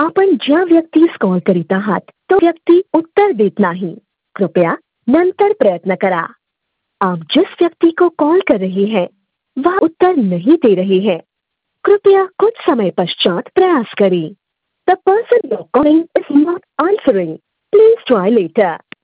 आपण ज्या व्यक्तीस कॉल करीत आहात तो व्यक्ती उत्तर देत नाही। कृपया नंतर प्रयत्न करा। आप जिस व्यक्ति को कॉल कर रहे हैं वह उत्तर नहीं दे रहे हैं। कृपया कुछ समय पश्चात प्रयास करें। The person you're calling is not answering. Please try later.